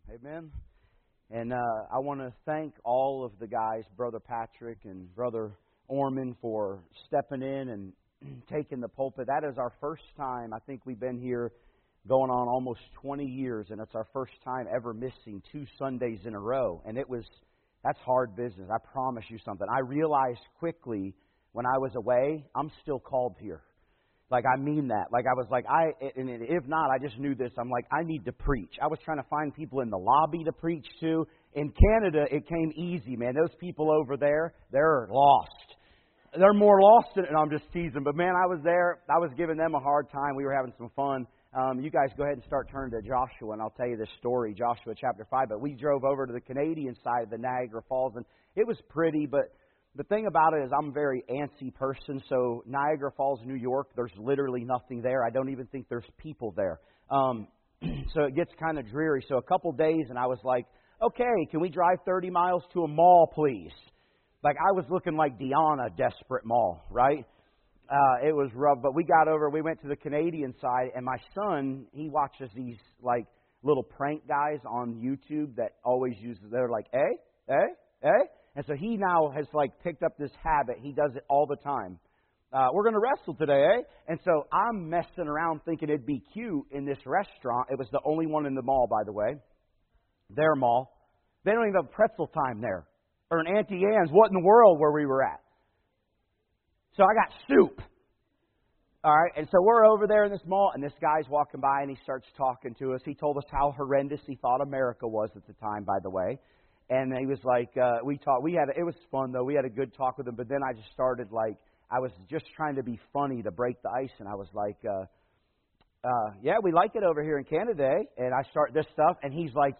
Amen. And I want to thank all of the guys, Brother Patrick and Brother Orman, for stepping in and taking the pulpit. That is our first time. I think we've been here going on almost 20 years, and it's our first time ever missing 2 Sundays in a row. And that's hard business. I promise you something. I realized quickly when I was away, I'm still called here. Like, I mean that. Like, I was like, and if not, I just knew this. I'm like, I need to preach. I was trying to find people in the lobby to preach to. In Canada, it came easy, man. Those people over there, they're lost. They're more lost than, and I'm just teasing. But, man, I was there. I was giving them a hard time. We were having some fun. You guys go ahead and start turning to Joshua, and I'll tell you this story, Joshua chapter 5. But we drove over to the Canadian side of the Niagara Falls, and it was pretty, but the thing about it is I'm a very antsy person, so Niagara Falls, New York, there's literally nothing there. I don't even think there's people there. So it gets kind of dreary. So a couple days, and I was like, okay, can we drive 30 miles to a mall, please? Like, I was looking like Deanna, desperate mall, right? It was rough, but we went to the Canadian side, and my son, he watches these, like, little prank guys on YouTube that always they're like, eh? And so he now has, like, picked up this habit. He does it all the time. We're going to wrestle today, eh? And so I'm messing around thinking it'd be cute in this restaurant. It was the only one in the mall, by the way. Their mall. They don't even have pretzel time there. Or an Auntie Anne's. What in the world where we were at? So I got soup. All right, and so we're over there in this mall, and this guy's walking by, and he starts talking to us. He told us how horrendous he thought America was at the time, by the way. And he was like, it was fun, though. We had a good talk with him, but then I just started, like, I was just trying to be funny to break the ice, and I was like, yeah, we like it over here in Canada, eh? And I start this stuff, and he's like,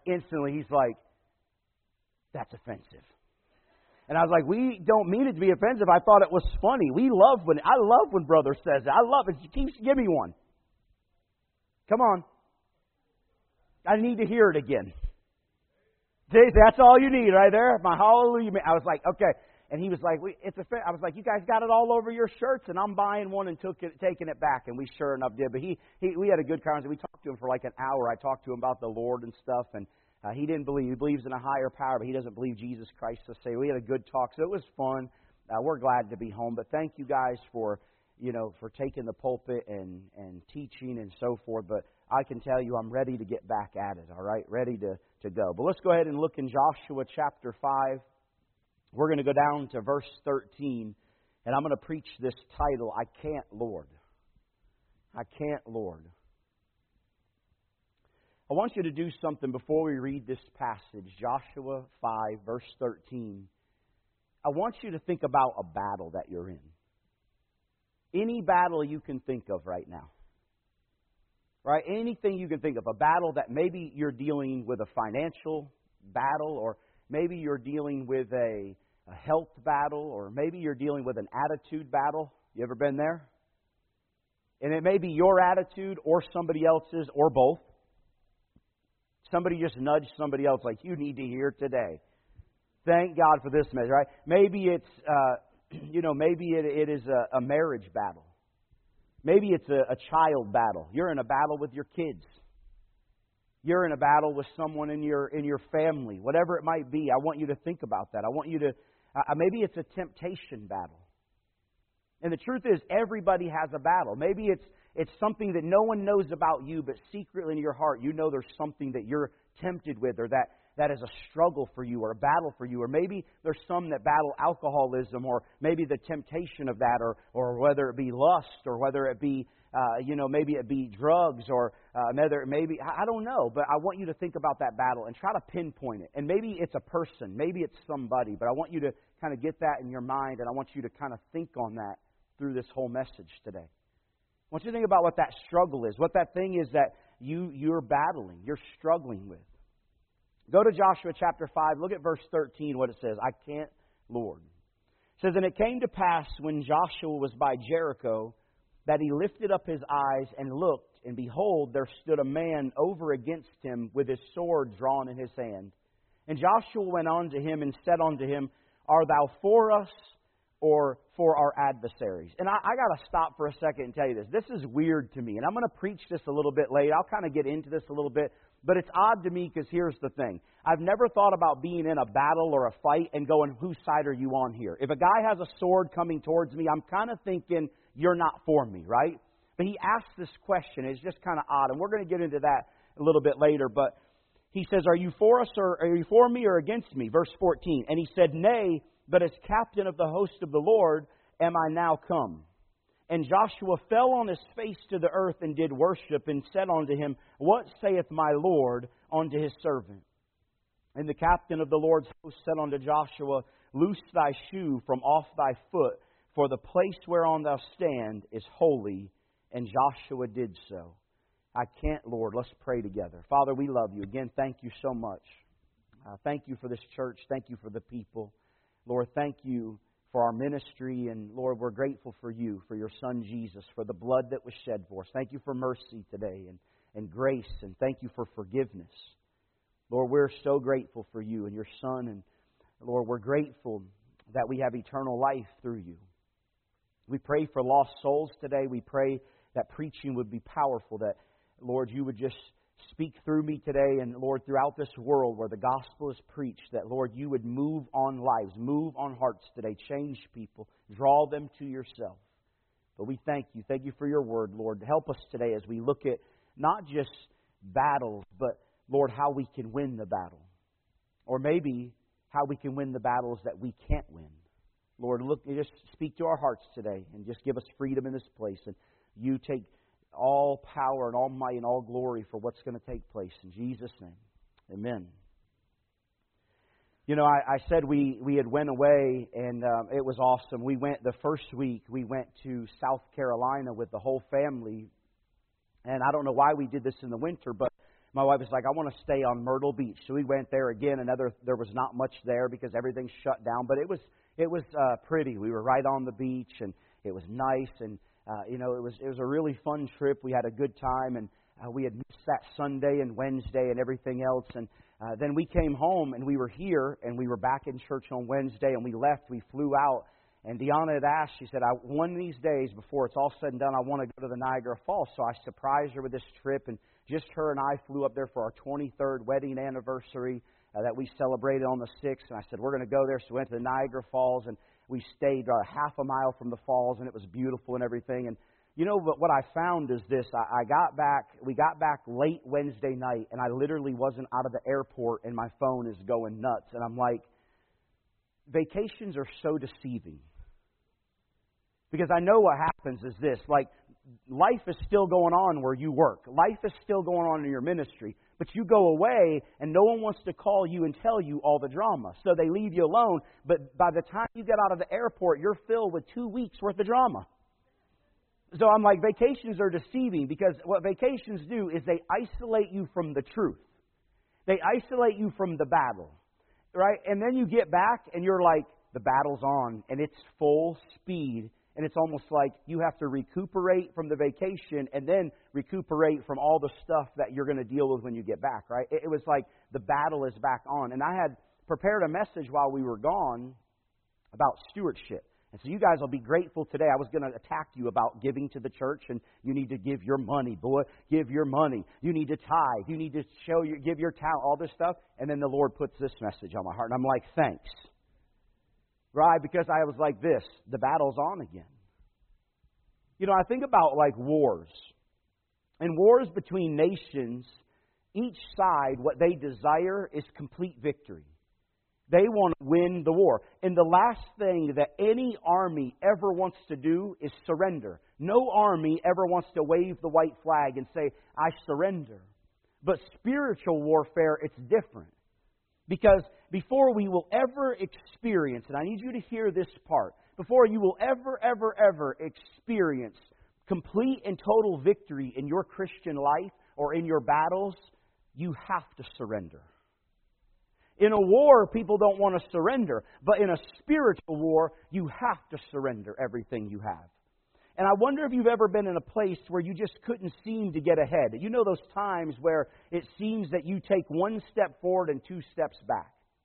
that's offensive. And I was like, we don't mean it to be offensive. I thought it was funny. I love when brother says that. I love it. Give me one. Come on. I need to hear it again. That's all you need right there. My hallelujah. I was like, okay. And he was like, I was like, you guys got it all over your shirts, and I'm buying one and taking it back. And we sure enough did. But we had a good conversation. We talked to him for like an hour. I talked to him about the Lord and stuff, and he didn't believe. He believes in a higher power, but he doesn't believe Jesus Christ to save. We had a good talk, so it was fun. We're glad to be home. But thank you guys for taking the pulpit and teaching and so forth. But I can tell you I'm ready to get back at it, all right? Ready to go. But let's go ahead and look in Joshua chapter 5. We're going to go down to verse 13, and I'm going to preach this title, I Can't, Lord. I Can't, Lord. I want you to do something before we read this passage, Joshua 5, verse 13. I want you to think about a battle that you're in. Any battle you can think of right now. Right? Anything you can think of. A battle that maybe you're dealing with a financial battle, or maybe you're dealing with a health battle, or maybe you're dealing with an attitude battle. You ever been there? And it may be your attitude or somebody else's or both. Somebody just nudged somebody else like, you need to hear today. Thank God for this message, right? Maybe it's, maybe it is a marriage battle. Maybe it's a child battle. You're in a battle with your kids. You're in a battle with someone in your family. Whatever it might be, I want you to think about that. I want you to, maybe it's a temptation battle. And the truth is, everybody has a battle. Maybe it's something that no one knows about you, but secretly in your heart, you know there's something that you're tempted with, or that is a struggle for you, or a battle for you. Or maybe there's some that battle alcoholism, or maybe the temptation of that, or whether it be lust, or whether it be, maybe it be drugs, or maybe, I don't know. But I want you to think about that battle and try to pinpoint it. And maybe it's a person, maybe it's somebody, but I want you to kind of get that in your mind, and I want you to kind of think on that through this whole message today. I want you to think about what that struggle is, what that thing is that you're battling, you're struggling with. Go to Joshua chapter 5, look at verse 13, what it says, I can't, Lord. It says, and it came to pass when Joshua was by Jericho that he lifted up his eyes and looked, and behold, there stood a man over against him with his sword drawn in his hand. And Joshua went on to him and said unto him, Art thou for us, or for our adversaries. And I got to stop for a second and tell you this. This is weird to me, and I'm going to preach this a little bit later. I'll kind of get into this a little bit, but it's odd to me because here's the thing. I've never thought about being in a battle or a fight and going, whose side are you on here? If a guy has a sword coming towards me, I'm kind of thinking, you're not for me, right? But he asked this question. It's just kind of odd, and we're going to get into that a little bit later, but he says, are you for us, or are you for me or against me? Verse 14. And he said, nay, but as captain of the host of the Lord am I now come. And Joshua fell on his face to the earth and did worship, and said unto him, what saith my Lord unto his servant? And the captain of the Lord's host said unto Joshua, loose thy shoe from off thy foot, for the place whereon thou stand is holy. And Joshua did so. I can't, Lord. Let's pray together. Father, we love you. Again, thank you so much. Thank you for this church. Thank you for the people. Lord, thank you for our ministry. And Lord, we're grateful for you, for your Son Jesus, for the blood that was shed for us. Thank you for mercy today and grace. And thank you for forgiveness. Lord, we're so grateful for you and your Son. And Lord, we're grateful that we have eternal life through you. We pray for lost souls today. We pray that preaching would be powerful, that, Lord, you would just speak through me today, and, Lord, throughout this world where the gospel is preached, that, Lord, you would move on lives, move on hearts today, change people, draw them to yourself. But we thank you. Thank you for your word, Lord. Help us today as we look at not just battles, but, Lord, how we can win the battle. Or maybe how we can win the battles that we can't win. Lord, look, just speak to our hearts today and just give us freedom in this place. And you take all power and all might and all glory for what's going to take place. In Jesus' name, amen. You know, I said we had went away, and it was awesome. We went the first week, we went to South Carolina with the whole family. And I don't know why we did this in the winter, but my wife was like, I want to stay on Myrtle Beach. So we went there again. There was not much there because everything's shut down. But it was pretty. We were right on the beach, and it was nice. And it was a really fun trip. We had a good time, and we had missed that Sunday and Wednesday and everything else. And then we came home, and we were here, and we were back in church on Wednesday, and we left. We flew out, and Deanna had asked, she said, one of these days before it's all said and done, I want to go to the Niagara Falls. So I surprised her with this trip, and just her and I flew up there for our 23rd wedding anniversary that we celebrated on the 6th. And I said, we're going to go there. So we went to the Niagara Falls, and we stayed half a mile from the falls, and it was beautiful and everything. And you know, but what I found is this. We got back late Wednesday night, and I literally wasn't out of the airport, and my phone is going nuts. And I'm like, vacations are so deceiving. Because I know what happens is this, like, life is still going on where you work. Life is still going on in your ministry. But you go away, and no one wants to call you and tell you all the drama. So they leave you alone. But by the time you get out of the airport, you're filled with 2 weeks' worth of drama. So I'm like, vacations are deceiving, because what vacations do is they isolate you from the truth. They isolate you from the battle, right? And then you get back, and you're like, the battle's on, and it's full speed. And it's almost like you have to recuperate from the vacation and then recuperate from all the stuff that you're going to deal with when you get back, right? It was like the battle is back on. And I had prepared a message while we were gone about stewardship. And so you guys will be grateful today. I was going to attack you about giving to the church, and you need to give your money, boy. Give your money. You need to tithe. You need to give your talent, all this stuff. And then the Lord puts this message on my heart. And I'm like, thanks. Right? Because I was like this, the battle's on again. You know, I think about like wars. And wars between nations, each side, what they desire is complete victory. They want to win the war. And the last thing that any army ever wants to do is surrender. No army ever wants to wave the white flag and say, I surrender. But spiritual warfare, it's different. Because before we will ever experience, and I need you to hear this part, before you will ever experience complete and total victory in your Christian life or in your battles, you have to surrender. In a war, people don't want to surrender. But in a spiritual war, you have to surrender everything you have. And I wonder if you've ever been in a place where you just couldn't seem to get ahead. You know those times where it seems that you take one step forward and 2 steps back.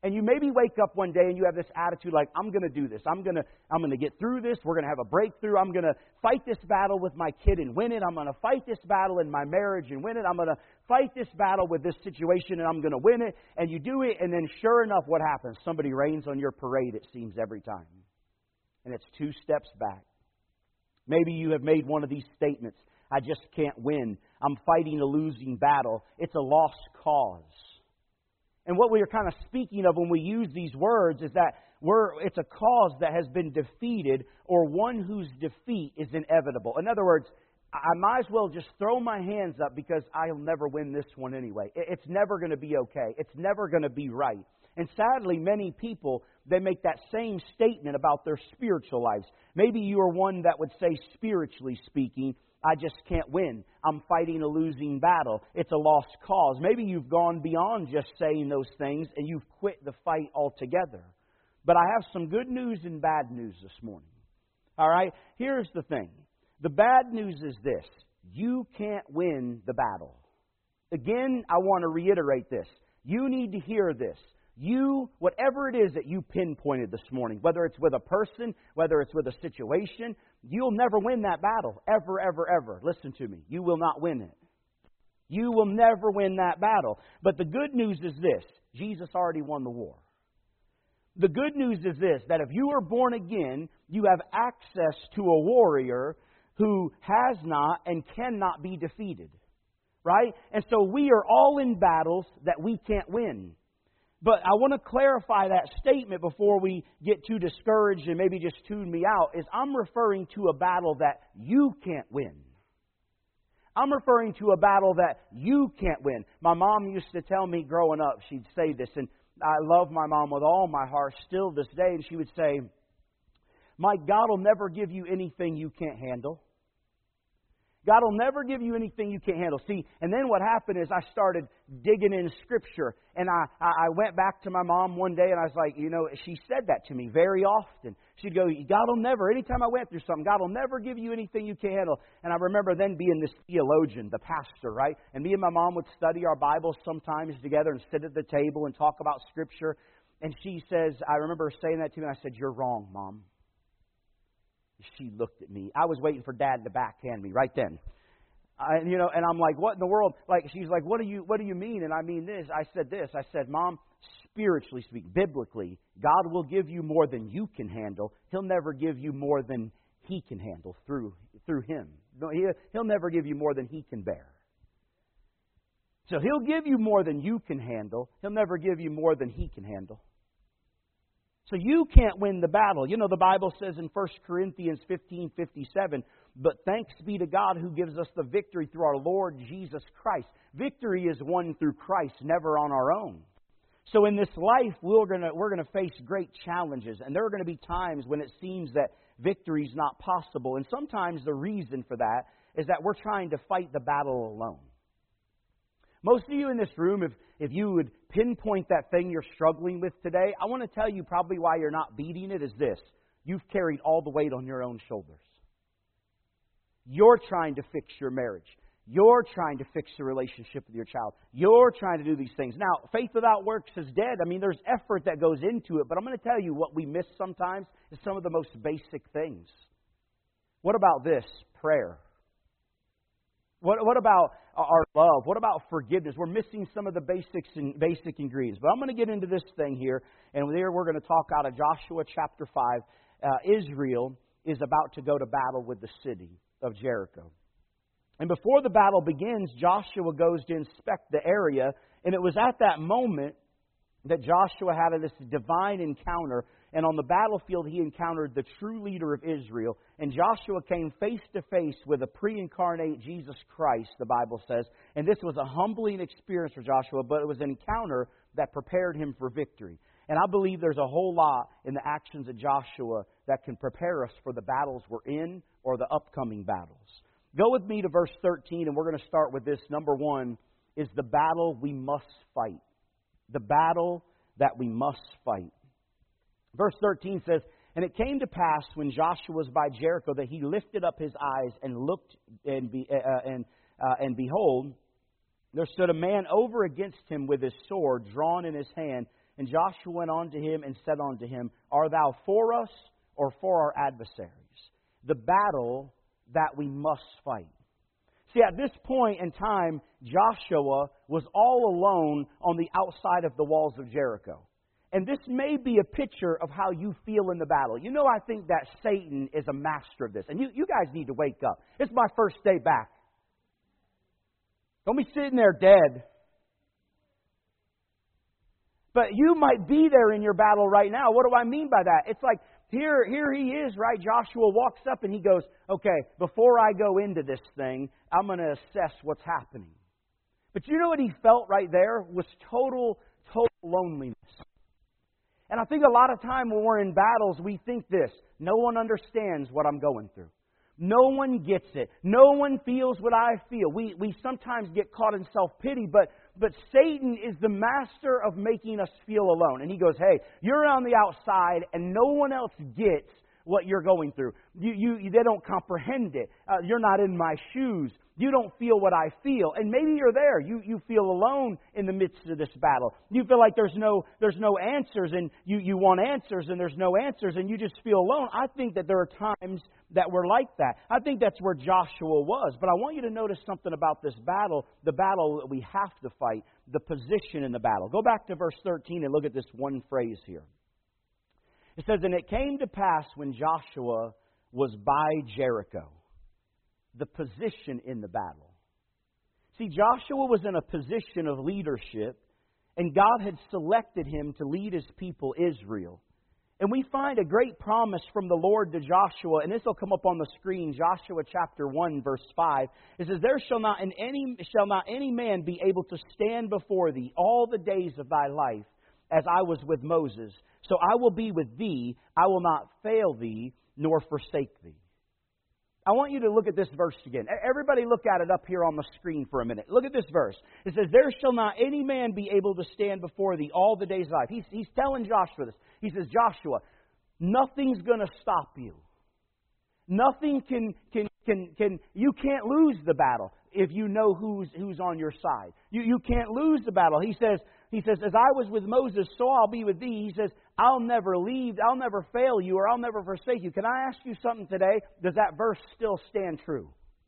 And you maybe wake up one day and you have this attitude like, I'm going to do this. I'm going to get through this. We're going to have a breakthrough. I'm going to fight this battle with my kid and win it. I'm going to fight this battle in my marriage and win it. I'm going to fight this battle with this situation and I'm going to win it. And you do it, and then sure enough, what happens? Somebody rains on your parade, it seems, every time. And it's 2 steps back. Maybe you have made one of these statements. I just can't win. I'm fighting a losing battle. It's a lost cause. And what we are kind of speaking of when we use these words is that it's a cause that has been defeated, or one whose defeat is inevitable. In other words, I might as well just throw my hands up because I'll never win this one anyway. It's never going to be okay. It's never going to be right. And sadly, many people, they make that same statement about their spiritual lives. Maybe you are one that would say, spiritually speaking, I just can't win. I'm fighting a losing battle. It's a lost cause. Maybe you've gone beyond just saying those things and you've quit the fight altogether. But I have some good news and bad news this morning. All right? Here's the thing. The bad news is this. You can't win the battle. Again, I want to reiterate this. You need to hear this. You, whatever it is that you pinpointed this morning, whether it's with a person, whether it's with a situation, you'll never win that battle. Ever, ever, ever. Listen to me. You will not win it. You will never win that battle. But the good news is this. Jesus already won the war. The good news is this, that if you are born again, you have access to a warrior who has not and cannot be defeated. Right? And so we are all in battles that we can't win. But I want to clarify that statement before we get too discouraged and maybe just tune me out, is I'm referring to a battle that you can't win. I'm referring to a battle that you can't win. My mom used to tell me growing up, she'd say this, and I love my mom with all my heart still this day, and she would say, Mike, God will never give you anything you can't handle. God will never give you anything you can't handle. See, and then what happened is I started digging in Scripture. And I went back to my mom one day and I was like, she said that to me very often. She'd go, God will never, anytime I went through something, God will never give you anything you can't handle. And I remember then being this theologian, the pastor, right? And me and my mom would study our Bibles sometimes together and sit at the table and talk about Scripture. And she says, I remember saying that to me and I said, you're wrong, Mom. She looked at me. I was waiting for Dad to backhand me right then. And I'm like, what in the world? Like, she's like, what do you mean? And I mean this. I said, Mom, spiritually speaking, biblically, God will give you more than you can handle. He'll never give you more than He can handle through Him. He'll never give you more than He can bear. So He'll give you more than you can handle. He'll never give you more than He can handle. So you can't win the battle. The Bible says in 1 Corinthians 15:57, but thanks be to God who gives us the victory through our Lord Jesus Christ. Victory is won through Christ, never on our own. So in this life, we're going to face great challenges. And there are going to be times when it seems that victory is not possible. And sometimes the reason for that is that we're trying to fight the battle alone. Most of you in this room, if you would pinpoint that thing you're struggling with today, I want to tell you probably why you're not beating it is this. You've carried all the weight on your own shoulders. You're trying to fix your marriage. You're trying to fix the relationship with your child. You're trying to do these things. Now, faith without works is dead. I mean, there's effort that goes into it. But I'm going to tell you what we miss sometimes is some of the most basic things. What about this? Prayer. What about our love? What about forgiveness? We're missing some of the basic ingredients. But I'm going to get into this thing here. And there we're going to talk out of Joshua chapter 5. Israel is about to go to battle with the city of Jericho. And before the battle begins, Joshua goes to inspect the area. And it was at that moment that Joshua had this divine encounter. And on the battlefield, he encountered the true leader of Israel. And Joshua came face to face with a pre-incarnate Jesus Christ, the Bible says. And this was a humbling experience for Joshua, but it was an encounter that prepared him for victory. And I believe there's a whole lot in the actions of Joshua that can prepare us for the battles we're in or the upcoming battles. Go with me to verse 13, and we're going to start with this. Number one is the battle we must fight. The battle that we must fight. Verse 13 says, and it came to pass when Joshua was by Jericho that he lifted up his eyes and looked, and behold, there stood a man over against him with his sword drawn in his hand. And Joshua went on to him and said unto him, Art thou for us or for our adversaries? The battle that we must fight. See, at this point in time, Joshua was all alone on the outside of the walls of Jericho. And this may be a picture of how you feel in the battle. You know, I think that Satan is a master of this. And you guys need to wake up. It's my first day back. Don't be sitting there dead. But you might be there in your battle right now. What do I mean by that? It's like, here he is, right? Joshua walks up and he goes, okay, before I go into this thing, I'm going to assess what's happening. But you know what he felt right there? Was total loneliness. And I think a lot of time when we're in battles, we think this: no one understands what I'm going through. No one gets it. No one feels what I feel. We sometimes get caught in self-pity, but Satan is the master of making us feel alone. And he goes, hey, you're on the outside and no one else gets what you're going through. They don't comprehend it. You're not in my shoes. You don't feel what I feel. And maybe you're there. You feel alone in the midst of this battle. You feel like there's no answers, and you want answers and there's no answers, and you just feel alone. I think that there are times that we're like that. I think that's where Joshua was. But I want you to notice something about this battle, the battle that we have to fight, the position in the battle. Go back to verse 13 and look at this one phrase here. It says, and it came to pass when Joshua was by Jericho. The position in the battle. See, Joshua was in a position of leadership, and God had selected him to lead His people, Israel. And we find a great promise from the Lord to Joshua, and this will come up on the screen, Joshua chapter 1, verse 5. It says, there shall not any man be able to stand before thee all the days of thy life, as I was with Moses. So I will be with thee, I will not fail thee, nor forsake thee. I want you to look at this verse again. Everybody look at it up here on the screen for a minute. Look at this verse. It says, there shall not any man be able to stand before thee all the days of life. He's telling Joshua this. He says, Joshua, nothing's going to stop you. Nothing can you can't lose the battle if you know who's on your side. You can't lose the battle. He says, as I was with Moses, so I'll be with thee. He says, I'll never leave, I'll never fail you, or I'll never forsake you. Can I ask you something today? Does that verse still stand true?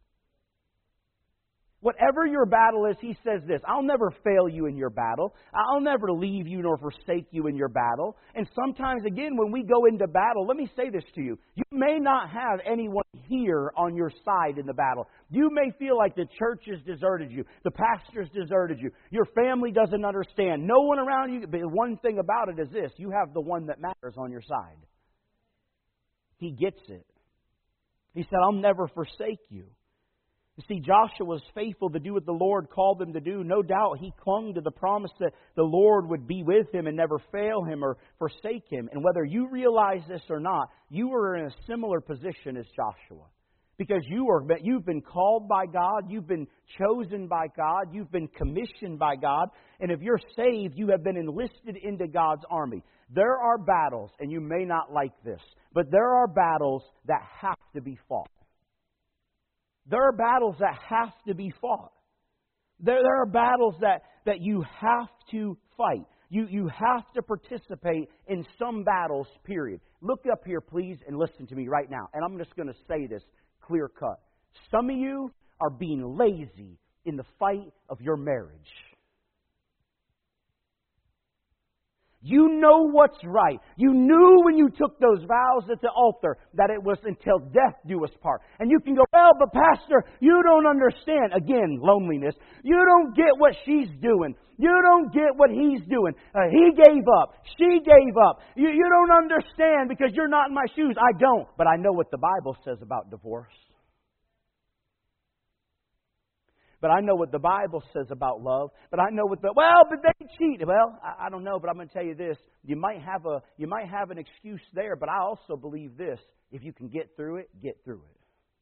Whatever your battle is, he says this: I'll never fail you in your battle. I'll never leave you nor forsake you in your battle. And sometimes, again, when we go into battle, let me say this to you. You may not have anyone here on your side in the battle. You may feel like the church has deserted you. The pastor's deserted you. Your family doesn't understand. No one around you. But one thing about it is this: you have the one that matters on your side. He gets it. He said, I'll never forsake you. You see, Joshua was faithful to do what the Lord called him to do. No doubt he clung to the promise that the Lord would be with him and never fail him or forsake him. And whether you realize this or not, you are in a similar position as Joshua. Because you've been called by God, you've been chosen by God, you've been commissioned by God. And if you're saved, you have been enlisted into God's army. There are battles, and you may not like this, but there are battles that have to be fought. There are battles that have to be fought. There are battles that you have to fight. You have to participate in some battles, period. Look up here, please, and listen to me right now. And I'm just going to say this clear cut. Some of you are being lazy in the fight of your marriage. You know what's right. You knew when you took those vows at the altar that it was until death do us part. And you can go, well, but Pastor, you don't understand. Again, loneliness. You don't get what she's doing. You don't get what he's doing. He gave up. She gave up. You don't understand because you're not in my shoes. I don't. But I know what the Bible says about divorce. But I know what the Bible says about love. But I know what but they cheat. Well, I don't know, but I'm going to tell you this. You might have an excuse there, but I also believe this. If you can get through it, get through it.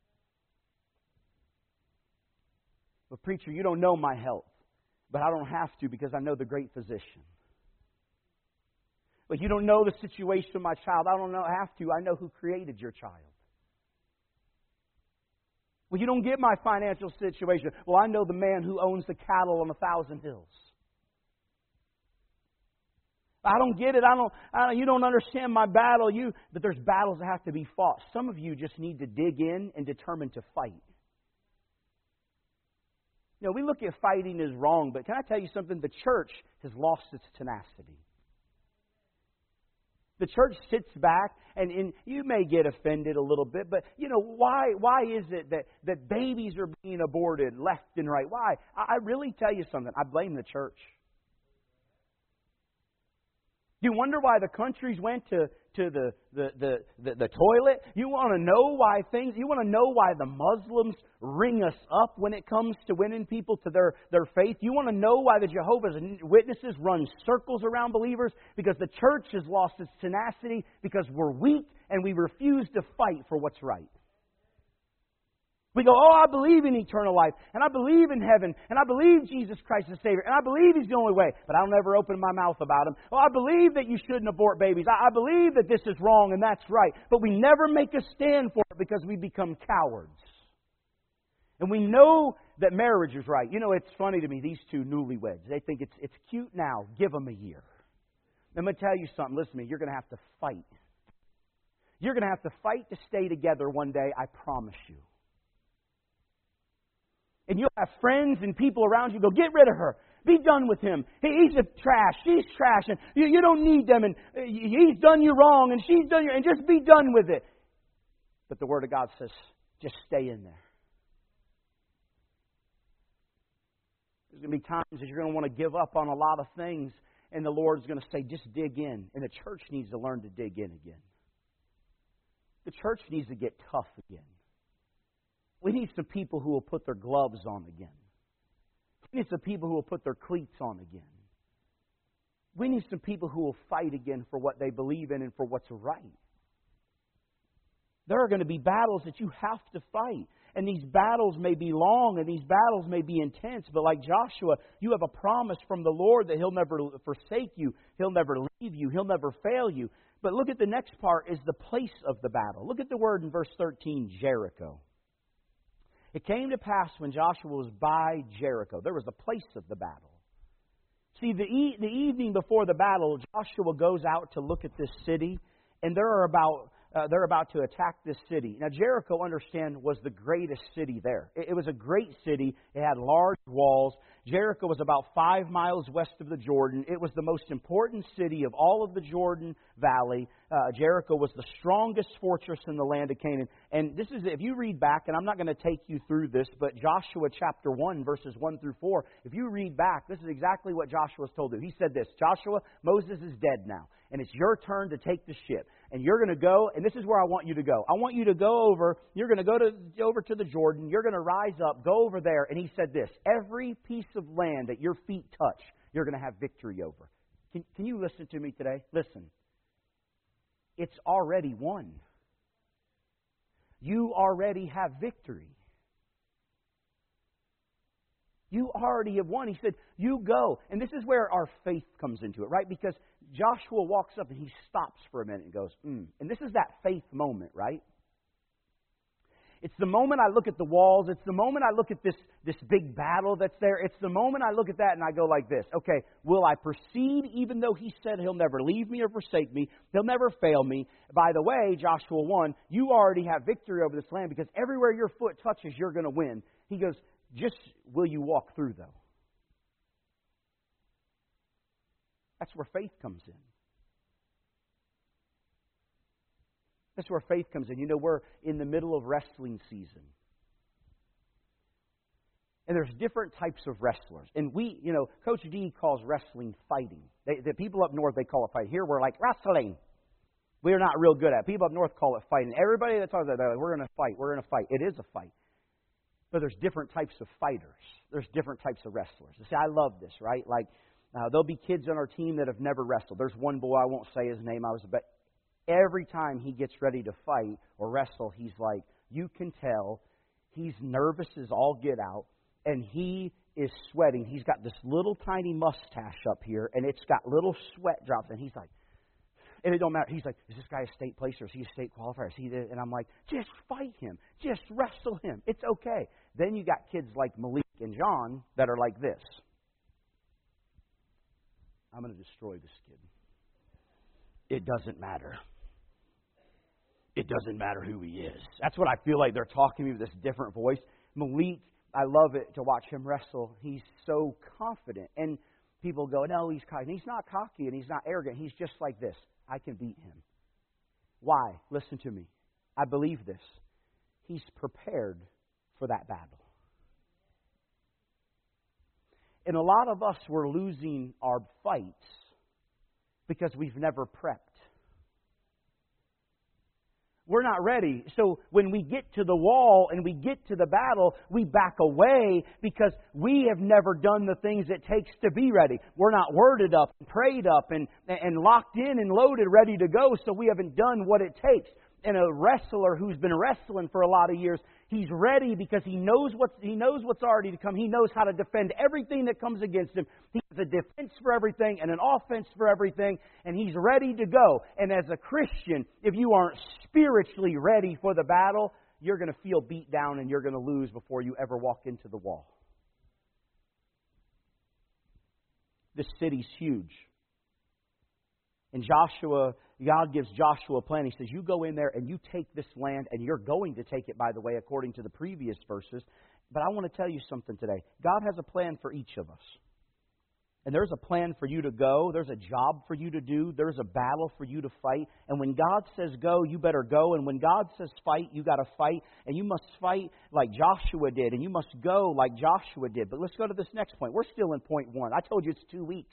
But preacher, you don't know my health. But I don't have to because I know the great physician. But you don't know the situation of my child. I don't have to. I know who created your child. Well, you don't get my financial situation. Well, I know the man who owns the cattle on 1,000 hills. I don't get it. You don't understand my battle. But there's battles that have to be fought. Some of you just need to dig in and determine to fight. You know, we look at fighting as wrong, but can I tell you something? The church has lost its tenacity. The church sits back, and you may get offended a little bit, but you know, why is it that babies are being aborted left and right? Why? I really tell you something. I blame the church. You wonder why the countries went to the toilet? You want to know why you want to know why the Muslims ring us up when it comes to winning people to their faith? You want to know why the Jehovah's Witnesses run circles around believers? Because the church has lost its tenacity because we're weak and we refuse to fight for what's right. We go, oh, I believe in eternal life, and I believe in heaven, and I believe Jesus Christ is Savior, and I believe He's the only way, but I'll never open my mouth about Him. Oh, I believe that you shouldn't abort babies. I believe that this is wrong and that's right, but we never make a stand for it because we become cowards. And we know that marriage is right. You know, it's funny to me, these two newlyweds, they think it's cute now, give them a year. I'm going to tell you something, listen to me, you're going to have to fight. You're going to have to fight to stay together one day, I promise you. And you'll have friends and people around you go, get rid of her. Be done with him. He's a trash. She's trash. And you don't need them. And he's done you wrong. And she's done you. And just be done with it. But the Word of God says, just stay in there. There's going to be times that you're going to want to give up on a lot of things. And the Lord's going to say, just dig in. And the church needs to learn to dig in again. The church needs to get tough again. We need some people who will put their gloves on again. We need some people who will put their cleats on again. We need some people who will fight again for what they believe in and for what's right. There are going to be battles that you have to fight. And these battles may be long and these battles may be intense. But like Joshua, you have a promise from the Lord that He'll never forsake you. He'll never leave you. He'll never fail you. But look at the next part is the place of the battle. Look at the word in verse 13, Jericho. It came to pass when Joshua was by Jericho. There was a place of the battle. See, the evening before the battle, Joshua goes out to look at this city, and they're about to attack this city. Now, Jericho, understand, was the greatest city there. It was a great city. It had large walls. Jericho was about 5 miles west of the Jordan. It was the most important city of all of the Jordan Valley. Jericho was the strongest fortress in the land of Canaan. And this is, if you read back, and I'm not going to take you through this, but Joshua chapter 1, verses 1 through 4, if you read back, this is exactly what Joshua was told to do. He said this, Joshua, Moses is dead now, and it's your turn to take the ship. And you're going to go, and this is where I want you to go. I want you to go over, you're going to go over to the Jordan, you're going to rise up, go over there. And he said this, every piece of land that your feet touch, you're going to have victory over. Can you listen to me today? Listen. It's already won. You already have victory. You already have won. He said, you go. And this is where our faith comes into it, right? Because Joshua walks up and he stops for a minute and goes, And this is that faith moment, right? It's the moment I look at the walls. It's the moment I look at this big battle that's there. It's the moment I look at that and I go like this. Okay, will I proceed even though He said He'll never leave me or forsake me? He'll never fail me. By the way, Joshua 1, you already have victory over this land because everywhere your foot touches, you're going to win. He goes, just will you walk through though? That's where faith comes in. That's where faith comes in. You know, we're in the middle of wrestling season. And there's different types of wrestlers. And we, you know, Coach D calls wrestling fighting. The people up north, they call it fighting. Here we're like, wrestling. We're not real good at it. People up north call it fighting. Everybody that talks about that, we're going to fight. We're going to fight. It is a fight. But there's different types of fighters. There's different types of wrestlers. You see, I love this, right? Like, there'll be kids on our team that have never wrestled. There's one boy, I won't say his name. But every time he gets ready to fight or wrestle, he's like, you can tell he's nervous as all get out, and he is sweating. He's got this little tiny mustache up here, and it's got little sweat drops, and he's like, and it don't matter. He's like, is this guy a state placer? Is he a state qualifier? Is he this? And I'm like, just fight him. Just wrestle him. It's okay. Then you got kids like Malik and John that are like this. I'm going to destroy this kid. it doesn't matter. It doesn't matter who he is. That's what I feel like they're talking to me with this different voice. Malik, I love it to watch him wrestle. He's so confident. And people go, no, he's cocky. And he's not cocky and he's not arrogant. He's just like this. I can beat him. Why? Listen to me. I believe this. He's prepared for that battle. And a lot of us, we're losing our fights because we've never prepped. We're not ready. So when we get to the wall and we get to the battle, we back away because we have never done the things it takes to be ready. We're not worded up and prayed up and locked in and loaded, ready to go, so we haven't done what it takes. And a wrestler who's been wrestling for a lot of years, he's ready because he knows what's already to come. He knows how to defend everything that comes against him. He has a defense for everything and an offense for everything, and he's ready to go. And as a Christian, if you aren't spiritually ready for the battle, you're going to feel beat down and you're going to lose before you ever walk into the wall. This city's huge. And God gives Joshua a plan. He says, you go in there and you take this land, and you're going to take it, by the way, according to the previous verses. But I want to tell you something today. God has a plan for each of us. And there's a plan for you to go. There's a job for you to do. There's a battle for you to fight. And when God says go, you better go. And when God says fight, you got to fight. And you must fight like Joshua did. And you must go like Joshua did. But let's go to this next point. We're still in point 1. I told you it's 2 weeks.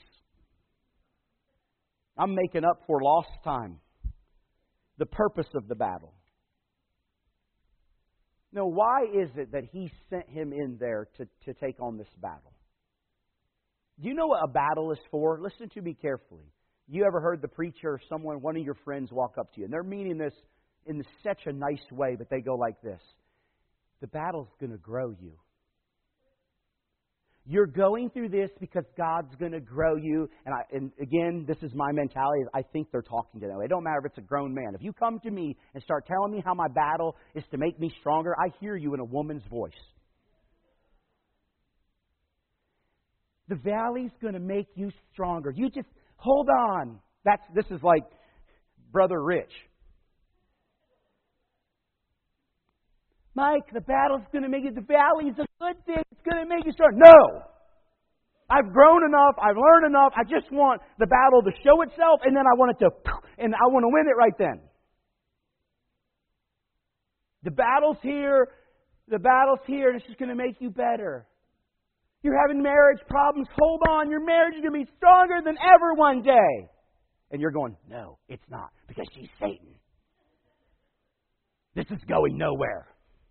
I'm making up for lost time. The purpose of the battle. Now, why is it that He sent him in there to take on this battle? Do you know what a battle is for? Listen to me carefully. You ever heard the preacher or one of your friends walk up to you, and they're meaning this in such a nice way, but they go like this. The battle's going to grow you. You're going through this because God's going to grow you. And again, this is my mentality. I think they're talking to them. It don't matter if it's a grown man. If you come to me and start telling me how my battle is to make me stronger, I hear you in a woman's voice. The valley's going to make you stronger. You just hold on. This is like Brother Rich. Mike, the battle's going to make you, the valley's a good thing. It's going to make you strong. No! I've grown enough. I've learned enough. I just want the battle to show itself, and then I want it to, and I want to win it right then. The battle's here. The battle's here, and it's just going to make you better. You're having marriage problems. Hold on. Your marriage is going to be stronger than ever one day. And you're going, no, it's not, because she's Satan. This is going nowhere.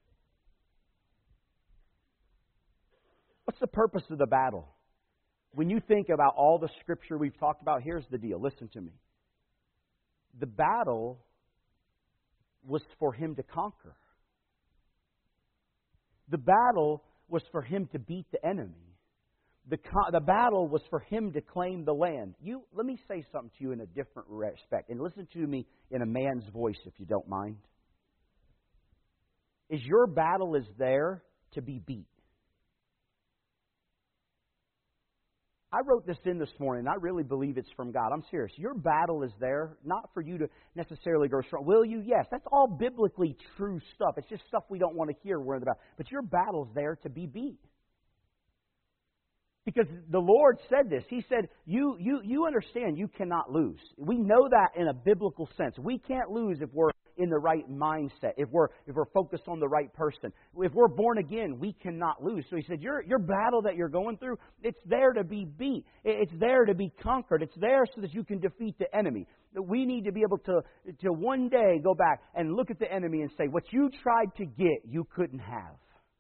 What's the purpose of the battle? When you think about all the Scripture we've talked about, here's the deal. Listen to me. The battle was for him to conquer. The battle was for him to beat the enemy. The battle was for him to claim the land. Let me say something to you in a different respect. And listen to me in a man's voice, if you don't mind. Is your battle is there to be beat. I wrote this in this morning, and I really believe it's from God. I'm serious. Your battle is there, not for you to necessarily grow strong. Will you? Yes. That's all biblically true stuff. It's just stuff we don't want to hear. But your battle's there to be beat. Because the Lord said this. He said, you understand you cannot lose. We know that in a biblical sense. We can't lose if we're in the right mindset, if we're focused on the right person. If we're born again, we cannot lose. So He said, your battle that you're going through, it's there to be beat. It's there to be conquered. It's there so that you can defeat the enemy. We need to be able to one day go back and look at the enemy and say, what you tried to get, you couldn't have.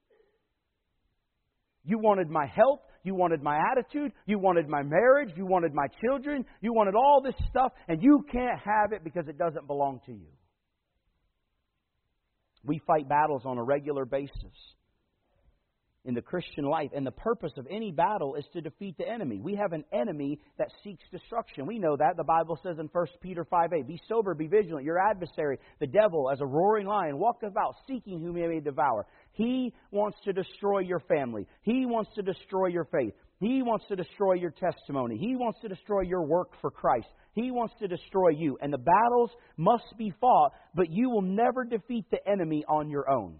You wanted my health. You wanted my attitude. You wanted my marriage. You wanted my children. You wanted all this stuff, and you can't have it because it doesn't belong to you. We fight battles on a regular basis. in the Christian life. And the purpose of any battle is to defeat the enemy. We have an enemy that seeks destruction. We know that. The Bible says in 1 Peter 5:8, be sober, be vigilant. Your adversary, the devil, as a roaring lion, walketh about seeking whom he may devour. He wants to destroy your family. He wants to destroy your faith. He wants to destroy your testimony. He wants to destroy your work for Christ. He wants to destroy you. And the battles must be fought, but you will never defeat the enemy on your own.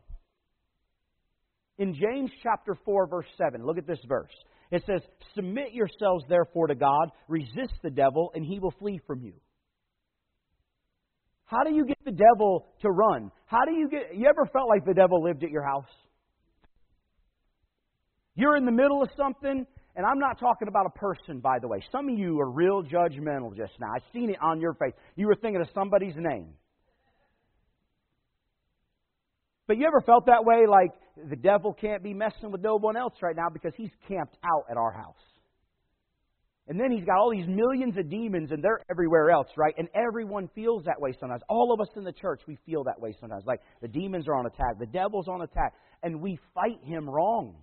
In James chapter 4, verse 7, look at this verse. It says, submit yourselves therefore to God, resist the devil, and he will flee from you. How do you get the devil to run? You ever felt like the devil lived at your house? You're in the middle of something, and I'm not talking about a person, by the way. Some of you are real judgmental just now. I've seen it on your face. You were thinking of somebody's name. But you ever felt that way, like the devil can't be messing with no one else right now because he's camped out at our house? And then he's got all these millions of demons and they're everywhere else, right? And everyone feels that way sometimes. All of us in the church, we feel that way sometimes. Like the demons are on attack, the devil's on attack, and we fight him wrong.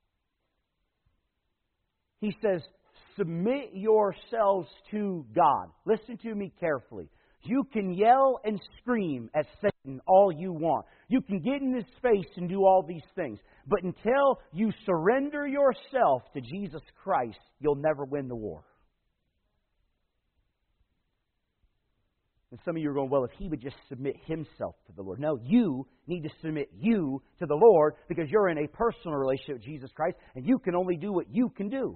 He says, submit yourselves to God. Listen to me carefully. You can yell and scream at Satan all you want. You can get in his face and do all these things. But until you surrender yourself to Jesus Christ, you'll never win the war. And some of you are going, well, if he would just submit himself to the Lord. No, you need to submit you to the Lord because you're in a personal relationship with Jesus Christ and you can only do what you can do.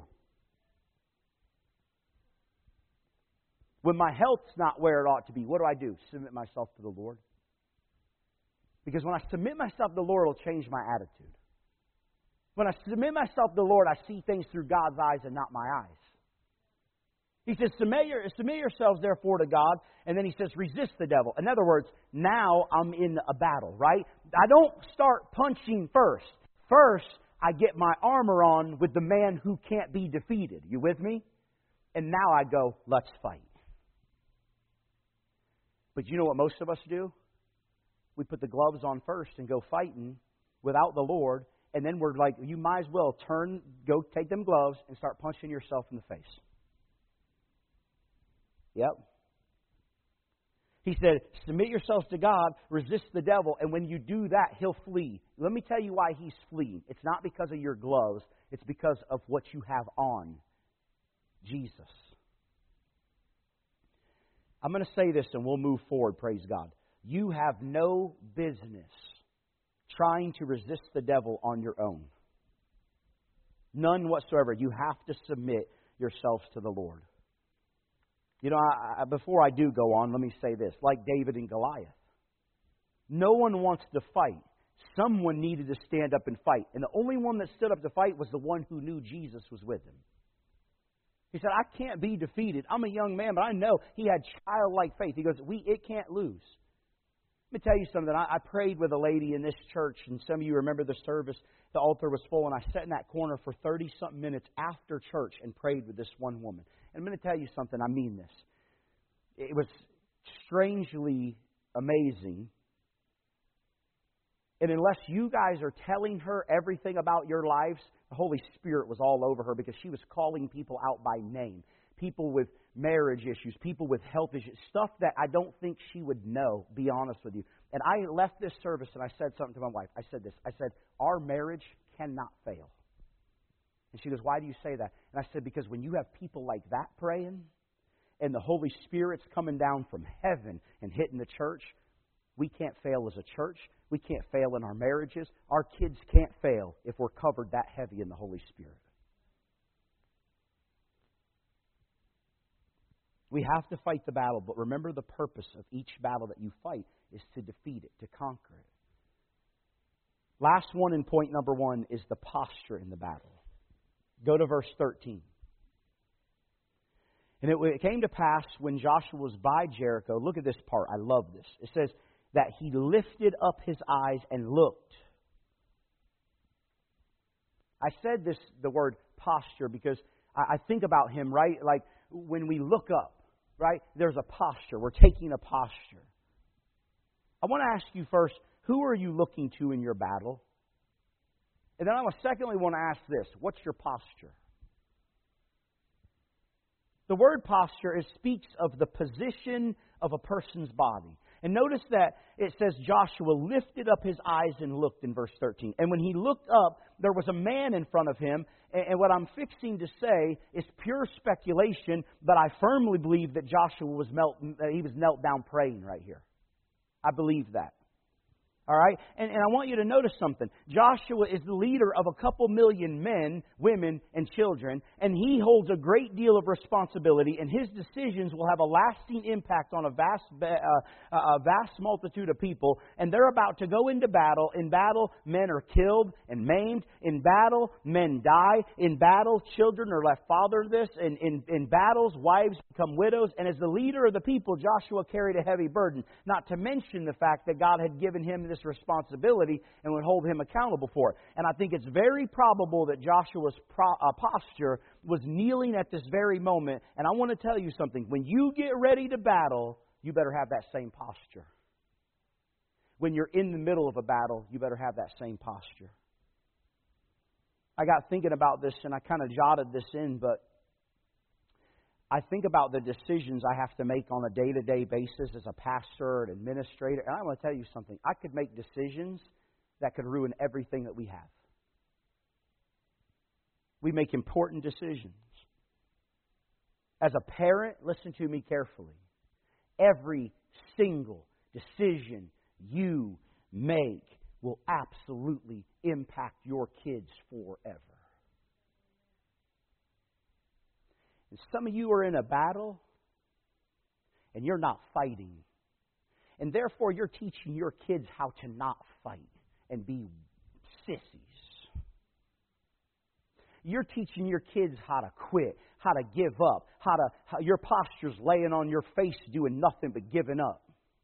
When my health's not where it ought to be, what do? Submit myself to the Lord. Because when I submit myself to the Lord, it'll change my attitude. When I submit myself to the Lord, I see things through God's eyes and not my eyes. He says, submit yourselves therefore to God. And then he says, resist the devil. In other words, now I'm in a battle, right? I don't start punching first. First, I get my armor on with the man who can't be defeated. You with me? And now I go, let's fight. But you know what most of us do? We put the gloves on first and go fighting without the Lord. And then we're like, you might as well go take them gloves and start punching yourself in the face. Yep. He said, submit yourselves to God, resist the devil, and when you do that, he'll flee. Let me tell you why he's fleeing. It's not because of your gloves. It's because of what you have on. Jesus. I'm going to say this and we'll move forward, praise God. You have no business trying to resist the devil on your own. None whatsoever. You have to submit yourselves to the Lord. You know, before I do go on, let me say this. Like David and Goliath. No one wants to fight. Someone needed to stand up and fight. And the only one that stood up to fight was the one who knew Jesus was with him. He said, I can't be defeated. I'm a young man, but I know he had childlike faith. He goes, it can't lose. Let me tell you something. I prayed with a lady in this church, and some of you remember the service. The altar was full, and I sat in that corner for 30-something minutes after church and prayed with this one woman. And I'm going to tell you something. I mean this. It was strangely amazing. And unless you guys are telling her everything about your lives, the Holy Spirit was all over her because she was calling people out by name. People with marriage issues, people with health issues, stuff that I don't think she would know, be honest with you. And I left this service and I said something to my wife. I said this. I said, our marriage cannot fail. And she goes, why do you say that? And I said, because when you have people like that praying and the Holy Spirit's coming down from heaven and hitting the church, we can't fail as a church. We can't fail in our marriages. Our kids can't fail if we're covered that heavy in the Holy Spirit. We have to fight the battle, but remember the purpose of each battle that you fight is to defeat it, to conquer it. Last one in point number 1 is the posture in the battle. Go to verse 13. And it came to pass when Joshua was by Jericho, look at this part, I love this. It says that he lifted up his eyes and looked. I said this, the word posture, because I think about him, right? Like when we look up, right? There's a posture. We're taking a posture. I want to ask you first, who are you looking to in your battle? And then I secondly want to ask this. What's your posture? The word posture speaks of the position of a person's body. And notice that it says Joshua lifted up his eyes and looked in verse 13. And when he looked up, there was a man in front of him. And what I'm fixing to say is pure speculation, but I firmly believe that Joshua was knelt down praying right here. I believe that. All right? And I want you to notice something. Joshua is the leader of a couple million men, women, and children, and he holds a great deal of responsibility, and his decisions will have a lasting impact on a vast multitude of people, and they're about to go into battle. In battle, men are killed and maimed. In battle, men die. In battle, children are left fatherless. In battles, wives become widows. And as the leader of the people, Joshua carried a heavy burden, not to mention the fact that God had given him this responsibility and would hold him accountable for it. And I think it's very probable that Joshua's posture was kneeling at this very moment. And I want to tell you something. When you get ready to battle, you better have that same posture. When you're in the middle of a battle, you better have that same posture. I got thinking about this and I kind of jotted this in, but I think about the decisions I have to make on a day-to-day basis as a pastor and administrator. And I want to tell you something. I could make decisions that could ruin everything that we have. We make important decisions. As a parent, listen to me carefully. Every single decision you make will absolutely impact your kids forever. And some of you are in a battle and you're not fighting. And therefore you're teaching your kids how to not fight and be sissies. You're teaching your kids how to quit, how to give up, how your posture's laying on your face doing nothing but giving up.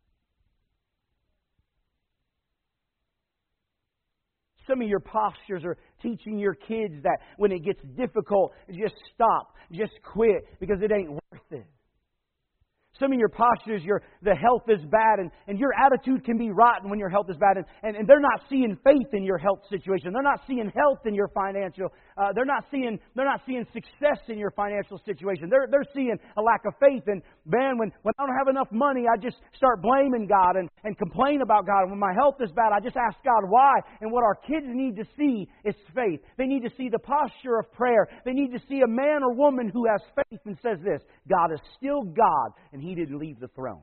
Some of your postures are teaching your kids that when it gets difficult, just stop, just quit, because it ain't worth it. Some of your postures, the health is bad, and your attitude can be rotten when your health is bad, and they're not seeing faith in your health situation. They're not seeing health in your financial. They're not seeing success in your financial situation. They're seeing a lack of faith. And man, when I don't have enough money, I just start blaming God and complain about God. And when my health is bad, I just ask God why. And what our kids need to see is faith. They need to see the posture of prayer. They need to see a man or woman who has faith and says this: God is still God, and He didn't leave the throne.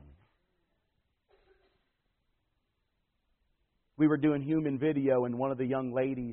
We were doing human video, and one of the young ladies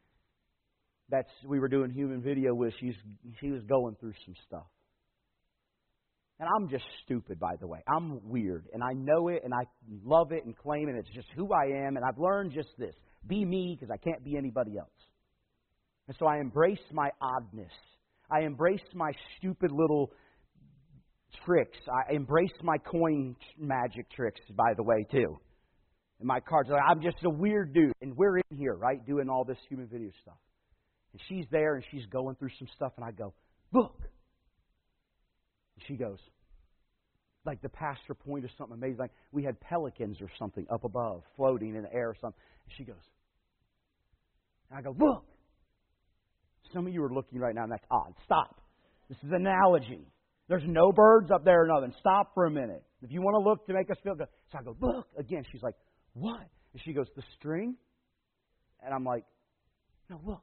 we were doing human video with, she was going through some stuff. And I'm just stupid, by the way. I'm weird, and I know it, and I love it and claim it. It's just who I am, and I've learned just this: be me, because I can't be anybody else. And so I embraced my oddness. I embraced my stupid little tricks. I embraced my coin magic tricks, by the way, too. And my cards, I'm just a weird dude. And we're in here, right, doing all this human video stuff. And she's there, and she's going through some stuff, and I go, look. And she goes, like the pastor pointed something amazing, like we had pelicans or something up above, floating in the air or something. And she goes, and I go, look. Some of you are looking right now, and that's odd. Stop. This is an analogy. There's no birds up there or nothing. Stop for a minute. If you want to look to make us feel good. So I go, look. Again, she's like, what? And she goes, the string? And I'm like, no, look.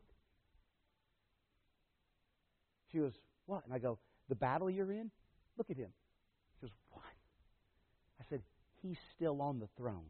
She goes, what? And I go, the battle you're in? Look at him. She goes, what? I said, he's still on the throne.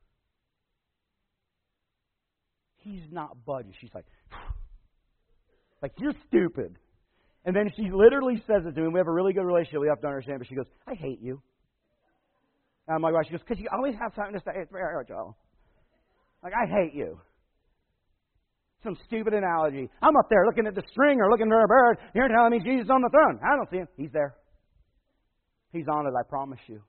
He's not budging. She's like, you're stupid. And then she literally says it to me. We have a really good relationship. We have to understand. But she goes, I hate you. And I'm like, why? She goes, because you always have something to say. It's very hard, Joe. Like, I hate you. Some stupid analogy. I'm up there looking at the string or looking at a bird. You're telling me Jesus is on the throne. I don't see him. He's there. He's on it, I promise you.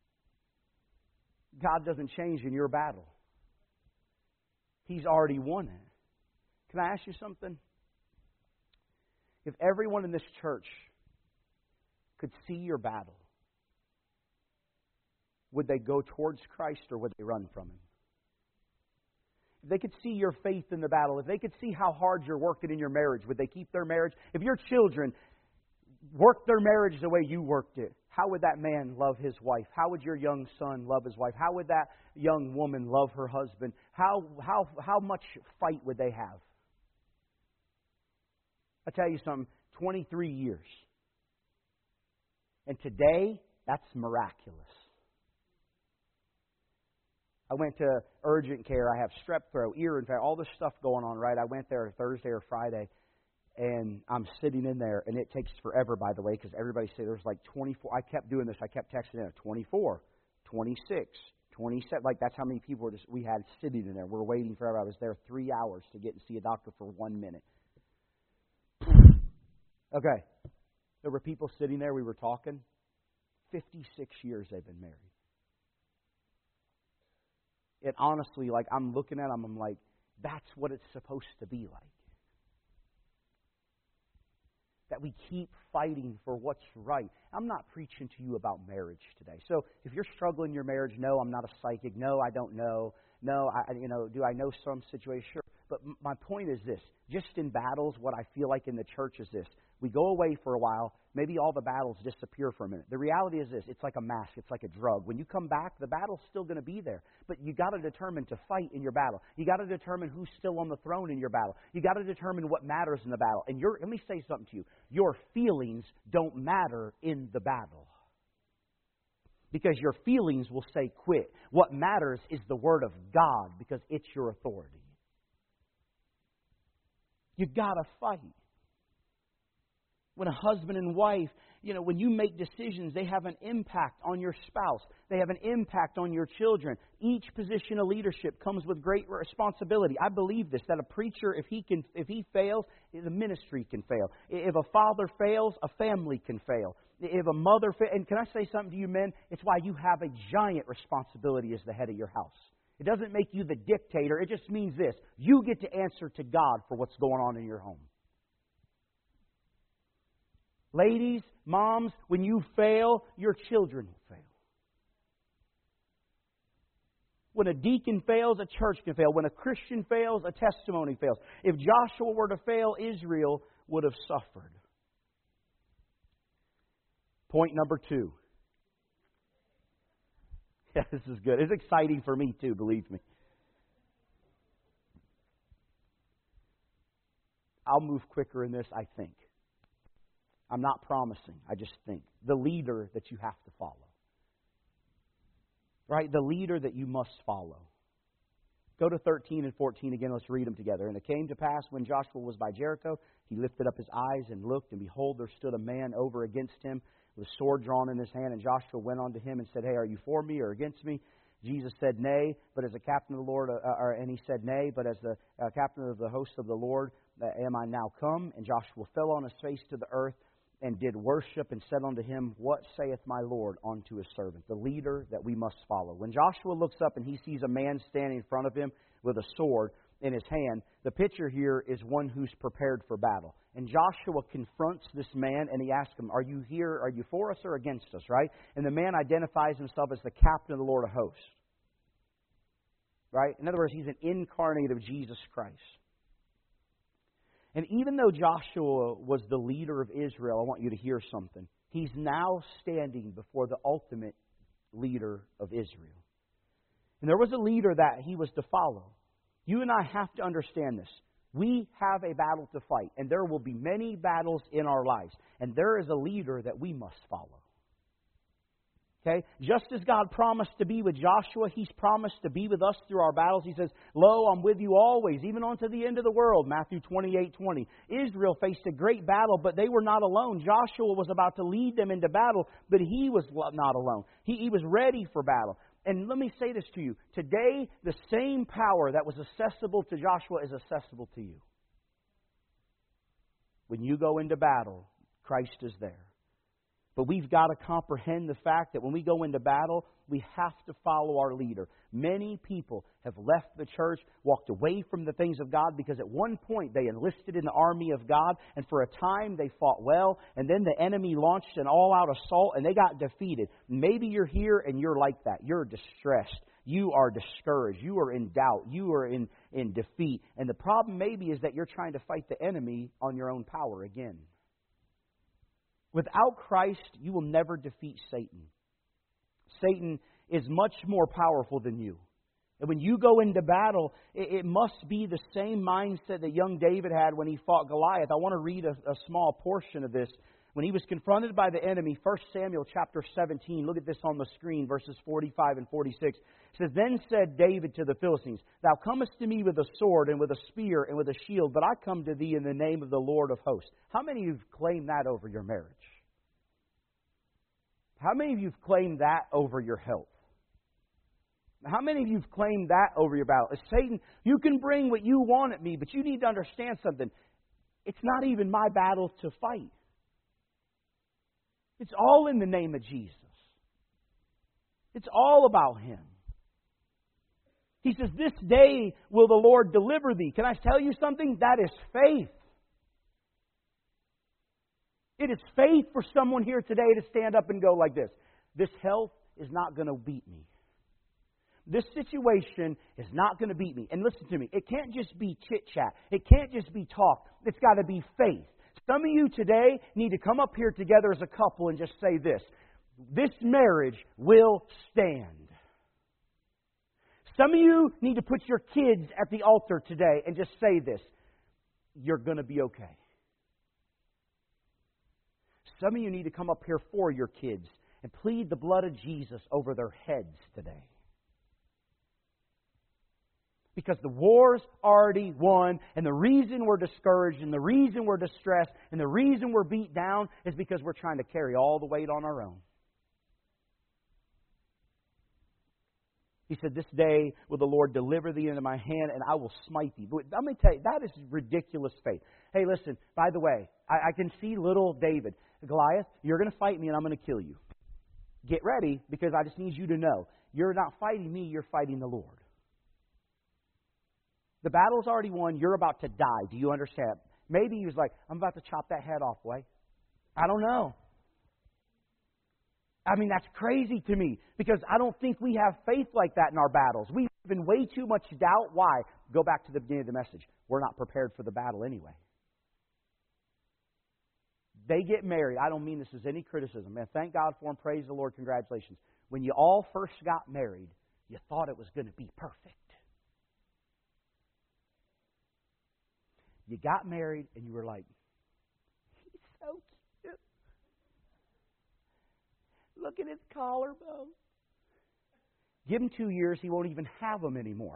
God doesn't change in your battle. He's already won it. Can I ask you something? If everyone in this church could see your battle, would they go towards Christ or would they run from Him? if they could see your faith in the battle, if they could see how hard you're working in your marriage, would they keep their marriage? If your children worked their marriage the way you worked it, how would that man love his wife? How would your young son love his wife? How would that young woman love her husband? How much fight would they have? I'll tell you something, 23 years. And today, that's miraculous. I went to urgent care. I have strep throat, ear infection, all this stuff going on, right? I went there Thursday or Friday, and I'm sitting in there, and it takes forever, by the way, because everybody said there's like 24. I kept doing this. I kept texting in 24, 26, 27. Like, that's how many people we had sitting in there. We're waiting forever. I was there 3 hours to get and see a doctor for 1 minute. Okay. There were people sitting there. We were talking. 56 years they've been married. And honestly, like, I'm looking at them, I'm like, that's what it's supposed to be like. That we keep fighting for what's right. I'm not preaching to you about marriage today. So if you're struggling in your marriage, no, I'm not a psychic. No, I don't know. No, do I know some situation? Sure. But my point is this. Just in battles, what I feel like in the church is this. We go away for a while. Maybe all the battles disappear for a minute. The reality is this. It's like a mask. It's like a drug. When you come back, the battle's still going to be there. But you got to determine to fight in your battle. You got to determine who's still on the throne in your battle. You got to determine what matters in the battle. And let me say something to you. Your feelings don't matter in the battle. Because your feelings will say quit. What matters is the Word of God, because it's your authority. You've got to fight. When a husband and wife, when you make decisions, they have an impact on your spouse. They have an impact on your children. Each position of leadership comes with great responsibility. I believe this, that a preacher, if he fails, the ministry can fail. If a father fails, a family can fail. If a mother fails, and can I say something to you men? It's why you have a giant responsibility as the head of your house. It doesn't make you the dictator. It just means this. You get to answer to God for what's going on in your home. Ladies, moms, when you fail, your children will fail. When a deacon fails, a church can fail. When a Christian fails, a testimony fails. If Joshua were to fail, Israel would have suffered. Point number 2. Yeah, this is good. It's exciting for me too, believe me. I'll move quicker in this, I think. I'm not promising. I just think. The leader that you have to follow. Right? The leader that you must follow. Go to 13 and 14 again. Let's read them together. And it came to pass when Joshua was by Jericho, he lifted up his eyes and looked, and behold, there stood a man over against him with a sword drawn in his hand. And Joshua went on to him and said, Hey, are you for me or against me? Jesus said, Nay, but as a captain of the Lord, and he said, Nay, but as the captain of the host of the Lord, am I now come? And Joshua fell on his face to the earth and did worship and said unto him, What saith my Lord unto his servant? The leader that we must follow. When Joshua looks up and he sees a man standing in front of him with a sword in his hand, the picture here is one who's prepared for battle. And Joshua confronts this man and he asks him, Are you here? Are you for us or against us? Right? And the man identifies himself as the captain of the Lord of hosts. Right? In other words, he's an incarnate of Jesus Christ. And even though Joshua was the leader of Israel, I want you to hear something. He's now standing before the ultimate leader of Israel. And there was a leader that he was to follow. You and I have to understand this. We have a battle to fight, and there will be many battles in our lives. And there is a leader that we must follow. Okay? Just as God promised to be with Joshua, He's promised to be with us through our battles. He says, Lo, I'm with you always, even unto the end of the world. Matthew 28:20. Israel faced a great battle, but they were not alone. Joshua was about to lead them into battle, but he was not alone. He was ready for battle. And let me say this to you. Today, the same power that was accessible to Joshua is accessible to you. When you go into battle, Christ is there. But we've got to comprehend the fact that when we go into battle, we have to follow our leader. Many people have left the church, walked away from the things of God because at one point they enlisted in the army of God, and for a time they fought well, and then the enemy launched an all-out assault and they got defeated. Maybe you're here and you're like that. You're distressed. you are discouraged. You are in doubt. You are in defeat. And the problem maybe is that you're trying to fight the enemy on your own power again. Without Christ, you will never defeat Satan. Satan is much more powerful than you. And when you go into battle, it must be the same mindset that young David had when he fought Goliath. I want to read a small portion of this. When he was confronted by the enemy, 1 Samuel chapter 17, look at this on the screen, verses 45 and 46. It says, Then said David to the Philistines, Thou comest to me with a sword and with a spear and with a shield, but I come to thee in the name of the Lord of hosts. How many of you have claimed that over your marriage? How many of you have claimed that over your health? How many of you have claimed that over your battle? Satan, you can bring what you want at me, but you need to understand something. It's not even my battle to fight. It's all in the name of Jesus. It's all about Him. He says, This day will the Lord deliver thee. Can I tell you something? That is faith. It is faith for someone here today to stand up and go like this. This health is not going to beat me. This situation is not going to beat me. And listen to me, it can't just be chit-chat. It can't just be talk. It's got to be faith. Some of you today need to come up here together as a couple and just say this. This marriage will stand. Some of you need to put your kids at the altar today and just say this. You're going to be okay. Some of you need to come up here for your kids and plead the blood of Jesus over their heads today. Because the war's already won, and the reason we're discouraged, and the reason we're distressed, and the reason we're beat down is because we're trying to carry all the weight on our own. He said, This day will the Lord deliver thee into my hand, and I will smite thee. But let me tell you, that is ridiculous faith. Hey, listen, by the way, I can see little David. Goliath, you're going to fight me, and I'm going to kill you. Get ready, because I just need you to know, you're not fighting me, you're fighting the Lord. The battle's already won. You're about to die. Do you understand? Maybe he was like, I'm about to chop that head off, boy. I don't know. I mean, that's crazy to me because I don't think we have faith like that in our battles. We live in way too much doubt. Why? Go back to the beginning of the message. We're not prepared for the battle anyway. They get married. I don't mean this as any criticism. Man, thank God for them. Praise the Lord. Congratulations. When you all first got married, you thought it was going to be perfect. You got married and you were like, he's so cute. Look at his collarbone. Give him 2 years, he won't even have them anymore.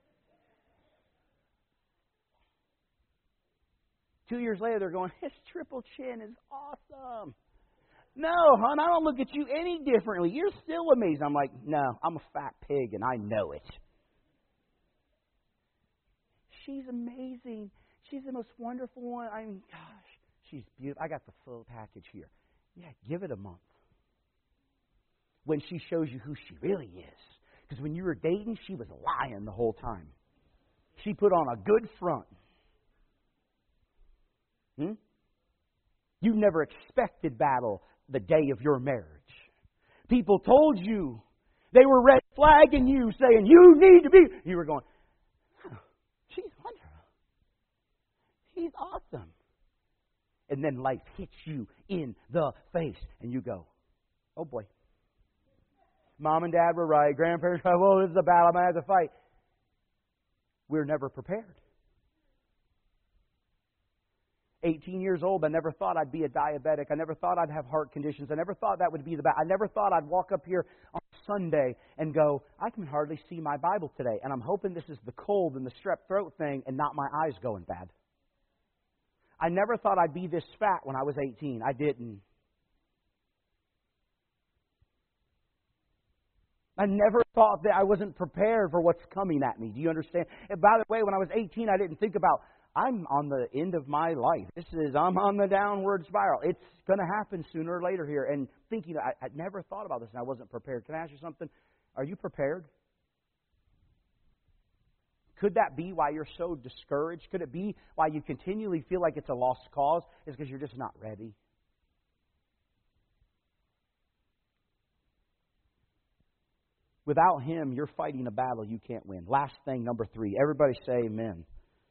2 years later, they're going, his triple chin is awesome. No, hon, I don't look at you any differently. You're still amazing. I'm like, no, I'm a fat pig and I know it. She's amazing. She's the most wonderful one. I mean, gosh, she's beautiful. I got the full package here. Yeah, give it a month. When she shows you who she really is. Because when you were dating, she was lying the whole time. She put on a good front. You never expected battle the day of your marriage. People told you. They were red flagging you, saying, you need to be. You were going, oh, she's wonderful. He's awesome. And then life hits you in the face. And you go, oh boy. Mom and Dad were right. Grandparents were right. Well, this is a battle. I'm going to have to fight. We're never prepared. 18 years old, I never thought I'd be a diabetic. I never thought I'd have heart conditions. I never thought that would be the bad. I never thought I'd walk up here on Sunday and go, I can hardly see my Bible today. And I'm hoping this is the cold and the strep throat thing and not my eyes going bad. I never thought I'd be this fat when I was 18. I didn't. I never thought that I wasn't prepared for what's coming at me. Do you understand? And by the way, when I was 18, I didn't think about, I'm on the end of my life. I'm on the downward spiral. It's going to happen sooner or later here. And thinking, I never thought about this and I wasn't prepared. Can I ask you something? Are you prepared? Could that be why you're so discouraged? Could it be why you continually feel like it's a lost cause? It's because you're just not ready. Without Him, you're fighting a battle you can't win. Last thing, number 3. Everybody say amen.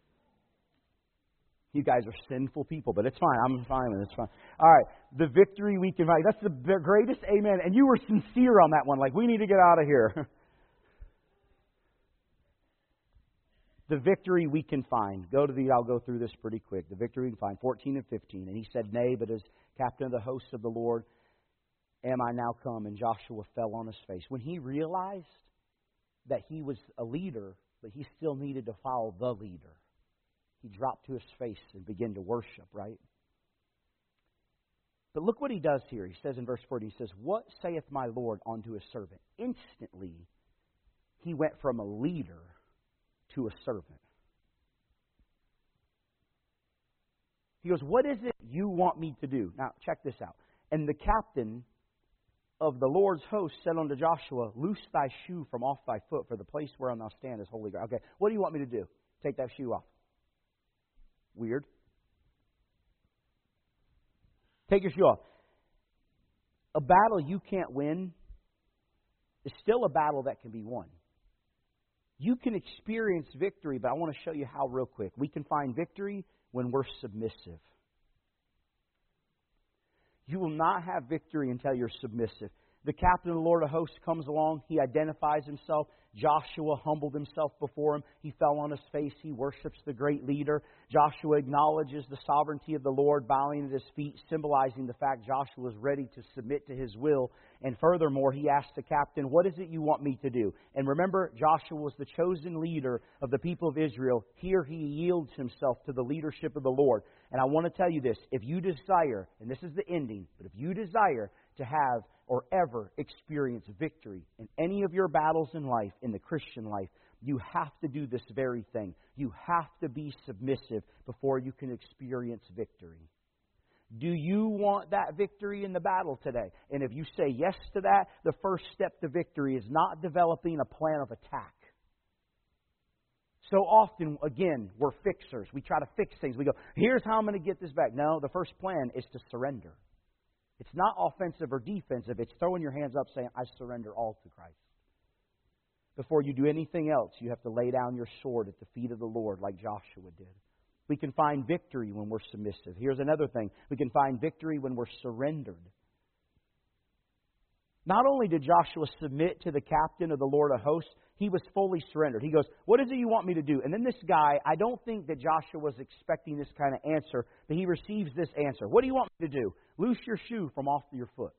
You guys are sinful people, but it's fine. I'm fine with it. It's fine. All right. The victory we can fight. That's the greatest amen. And you were sincere on that one. Like, we need to get out of here. The victory we can find. I'll go through this pretty quick. The victory we can find. 14 and 15. And he said, Nay, but as captain of the hosts of the Lord, am I now come? And Joshua fell on his face. When he realized that he was a leader, but he still needed to follow the leader, he dropped to his face and began to worship, right? But look what he does here. He says in verse 40, he says, What saith my Lord unto his servant? Instantly, he went from a leader to a servant. He goes, What is it you want me to do? Now, check this out. And the captain of the Lord's host said unto Joshua, Loose thy shoe from off thy foot, for the place whereon thou standest is holy ground. Okay, what do you want me to do? Take that shoe off. Weird. Take your shoe off. A battle you can't win is still a battle that can be won. You can experience victory, but I want to show you how real quick. We can find victory when we're submissive. You will not have victory until you're submissive. The captain of the Lord of hosts comes along. He identifies himself. Joshua humbled himself before him. He fell on his face. He worships the great leader. Joshua acknowledges the sovereignty of the Lord, bowing at his feet, symbolizing the fact Joshua is ready to submit to his will. And furthermore, he asked the captain, What is it you want me to do? And remember, Joshua was the chosen leader of the people of Israel. Here he yields himself to the leadership of the Lord. And I want to tell you this. If you desire, and this is the ending, but if you desire to have or ever experience victory in any of your battles in life, in the Christian life, you have to do this very thing. You have to be submissive before you can experience victory. Do you want that victory in the battle today? And if you say yes to that, the first step to victory is not developing a plan of attack. So often, again, we're fixers. We try to fix things. We go, here's how I'm going to get this back. No, the first plan is to surrender. It's not offensive or defensive. It's throwing your hands up saying, I surrender all to Christ. Before you do anything else, you have to lay down your sword at the feet of the Lord like Joshua did. We can find victory when we're submissive. Here's another thing. We can find victory when we're surrendered. Not only did Joshua submit to the captain of the Lord of hosts, he was fully surrendered. He goes, What is it you want me to do? And then this guy, I don't think that Joshua was expecting this kind of answer, but he receives this answer. What do you want me to do? Loose your shoe from off your foot.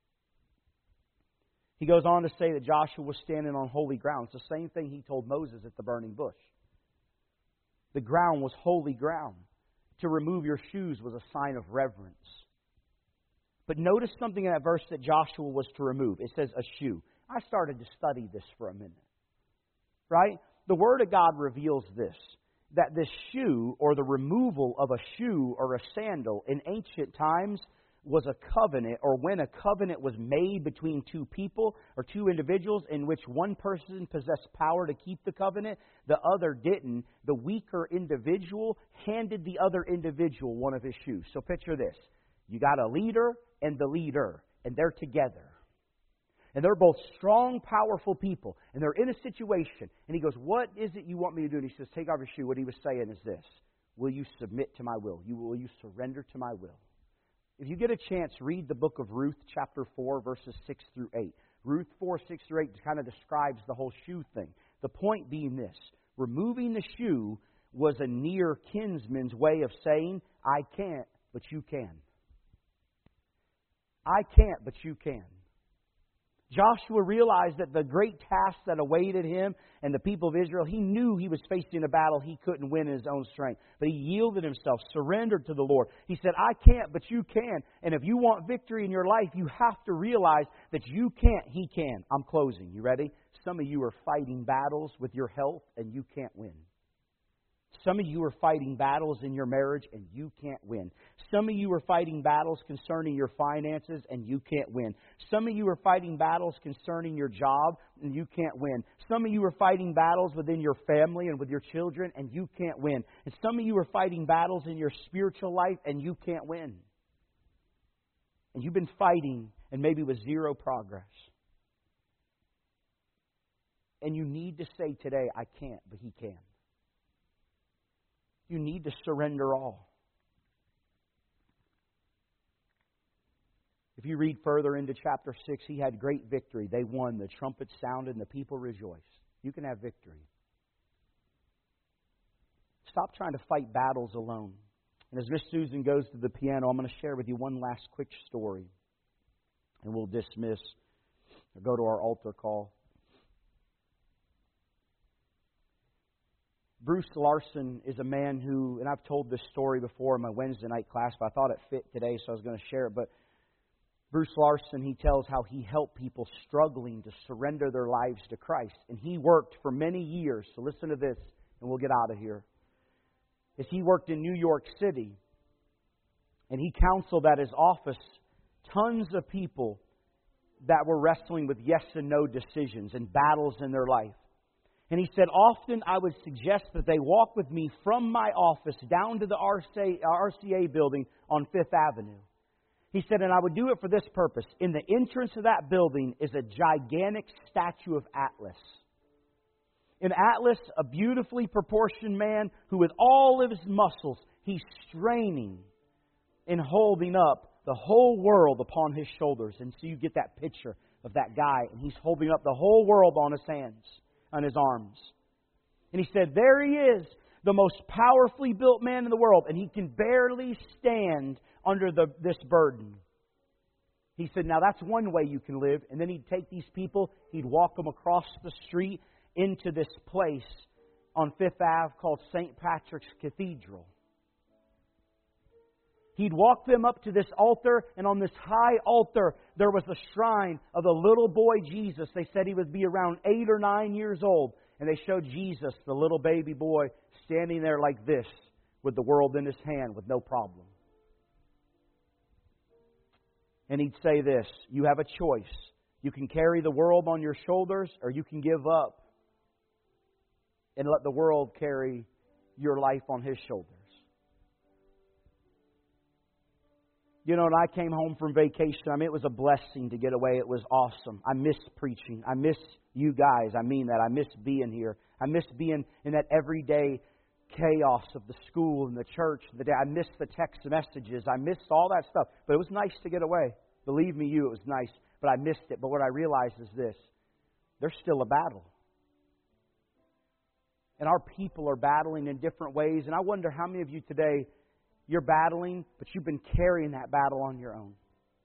He goes on to say that Joshua was standing on holy ground. It's the same thing he told Moses at the burning bush. The ground was holy ground. To remove your shoes was a sign of reverence. But notice something in that verse that Joshua was to remove. It says a shoe. I started to study this for a minute. Right? The Word of God reveals this. That this shoe, or the removal of a shoe or a sandal in ancient times, was a covenant, or when a covenant was made between two people or two individuals in which one person possessed power to keep the covenant, the other didn't. The weaker individual handed the other individual one of his shoes. So picture this. You got a leader and the leader, and they're together. And they're both strong, powerful people. And they're in a situation. And he goes, What is it you want me to do? And he says, Take off your shoe. What he was saying is this. Will you submit to my will? Will you surrender to my will? If you get a chance, read the book of Ruth, chapter 4, verses 6 through 8. Ruth 4, 6 through 8 kind of describes the whole shoe thing. The point being this. Removing the shoe was a near kinsman's way of saying, I can't, but you can. I can't, but you can. Joshua realized that the great task that awaited him and the people of Israel, he knew he was facing a battle he couldn't win in his own strength. But he yielded himself, surrendered to the Lord. He said, I can't, but you can. And if you want victory in your life, you have to realize that you can't, he can. I'm closing. You ready? Some of you are fighting battles with your health and you can't win. Some of you are fighting battles in your marriage and you can't win. Some of you are fighting battles concerning your finances and you can't win. Some of you are fighting battles concerning your job and you can't win. Some of you are fighting battles within your family and with your children and you can't win. And some of you are fighting battles in your spiritual life and you can't win. And you've been fighting and maybe with zero progress. And you need to say today, I can't, but He can. You need to surrender all. If you read further into chapter 6, he had great victory. They won. The trumpet sounded and the people rejoiced. You can have victory. Stop trying to fight battles alone. And as Miss Susan goes to the piano, I'm going to share with you one last quick story. And we'll dismiss or go to our altar call. Bruce Larson is a man who, and I've told this story before in my Wednesday night class, but I thought it fit today, so I was going to share it. But Bruce Larson, he tells how he helped people struggling to surrender their lives to Christ. And he worked for many years. So listen to this, and we'll get out of here. As he worked in New York City, and he counseled at his office tons of people that were wrestling with yes and no decisions and battles in their life. And he said, often I would suggest that they walk with me from my office down to the RCA building on Fifth Avenue. He said, and I would do it for this purpose. In the entrance of that building is a gigantic statue of Atlas. In Atlas, a beautifully proportioned man who with all of his muscles, he's straining and holding up the whole world upon his shoulders. And so you get that picture of that guy, and he's holding up the whole world on his hands, on his arms. And he said, there he is, the most powerfully built man in the world, and he can barely stand under this burden. He said, now that's one way you can live. And then he'd take these people, he'd walk them across the street into this place on Fifth Ave called St. Patrick's Cathedral. He'd walk them up to this altar, and on this high altar, there was a shrine of a little boy Jesus. They said he would be around 8 or 9 years old. And they showed Jesus, the little baby boy, standing there like this, with the world in his hand, with no problem. And he'd say this, you have a choice. You can carry the world on your shoulders, or you can give up and let the world carry your life on His shoulders. You know, when I came home from vacation, it was a blessing to get away. It was awesome. I miss preaching. I miss you guys. I mean that. I miss being here. I miss being in that everyday chaos of the school and the church. I missed the text messages. I missed all that stuff. But it was nice to get away. Believe me, it was nice. But I missed it. But what I realized is this. There's still a battle. And our people are battling in different ways. And I wonder how many of you today, you're battling, but you've been carrying that battle on your own.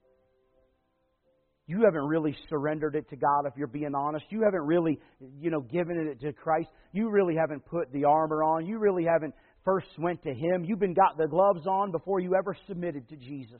You haven't really surrendered it to God, if you're being honest. You haven't really, given it to Christ. You really haven't put the armor on. You really haven't first went to Him. You've been got the gloves on before you ever submitted to Jesus.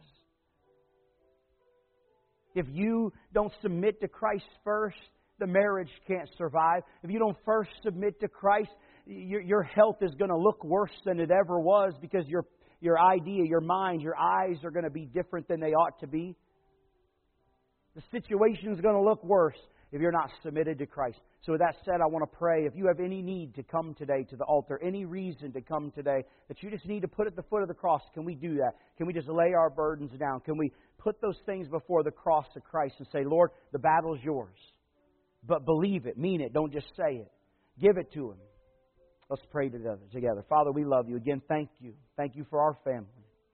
If you don't submit to Christ first, the marriage can't survive. If you don't first submit to Christ, your health is going to look worse than it ever was, because your idea, your mind, your eyes are going to be different than they ought to be. The situation is going to look worse if you're not submitted to Christ. So with that said, I want to pray. If you have any need to come today to the altar, any reason to come today, that you just need to put at the foot of the cross, can we do that? Can we just lay our burdens down? Can we put those things before the cross of Christ and say, Lord, the battle is yours. But believe it, mean it, don't just say it. Give it to Him. Let's pray together. Father, we love You. Again, thank You. Thank You for our family.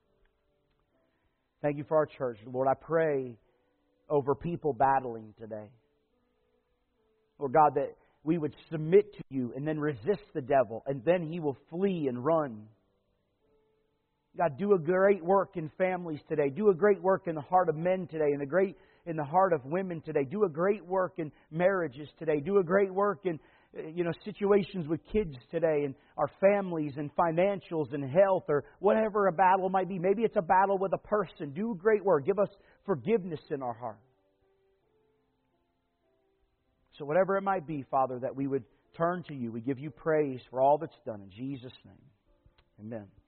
Thank You for our church. Lord, I pray over people battling today. Lord God, that we would submit to You and then resist the devil, and then he will flee and run. God, do a great work in families today. Do a great work in the heart of men today, and in the heart of women today. Do a great work in marriages today. Do a great work in situations with kids today, and our families, and financials, and health, or whatever a battle might be. Maybe it's a battle with a person. Do great work. Give us forgiveness in our heart. So whatever it might be, Father, that we would turn to You. We give You praise for all that's done. In Jesus' name, amen.